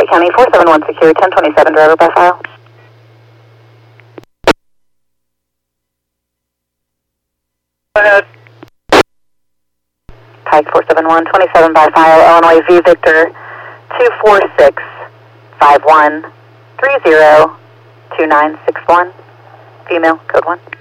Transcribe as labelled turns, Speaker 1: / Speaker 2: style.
Speaker 1: Pike County 471 secure, 1027 driver by file.
Speaker 2: Go ahead.
Speaker 1: Pike 471, 27 by file, Illinois V Victor 24651302961. Female, code 1.